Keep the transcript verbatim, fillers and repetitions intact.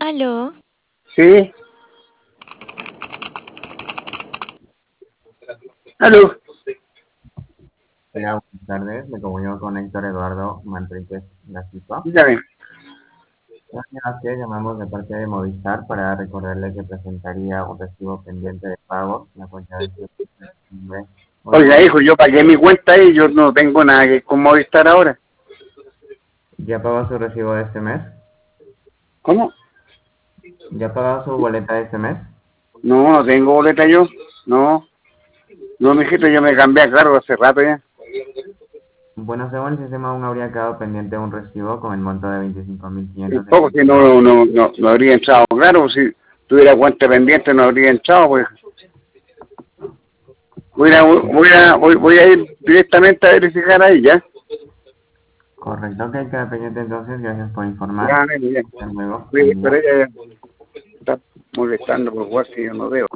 Aló, Sí, aló. Hola, buenas tardes. Me comunico con Héctor Eduardo Manríquez Gacipa. Dígame. Señora, que llamamos de parte de Movistar para recordarle que presentaría un recibo pendiente de pago en la cuenta de septiembre. Oiga, hijo, yo pagué mi cuenta y yo no tengo nada que con Movistar ahora. ¿Ya pagó su recibo de este mes? ¿Cómo? ¿Ya pagó su boleta de este mes? No, no tengo boleta yo. No. No, mijito, yo me cambié a cargo hace rato ya. Bueno, según el sistema aún habría quedado pendiente un recibo con el monto de veinticinco mil Un quinientos poco, setenta si y dos. no, no, no, no habría entrado. Claro, si tuviera cuenta pendiente no habría entrado, pues. Voy a, voy a, voy, voy a ir directamente a verificar ahí, ¿ya? Correcto, que queda pendiente entonces. Gracias por informar. Ya, bien. Hasta luego. Voy a Buen ir, pero día. ella está molestando por WhatsApp y yo no veo.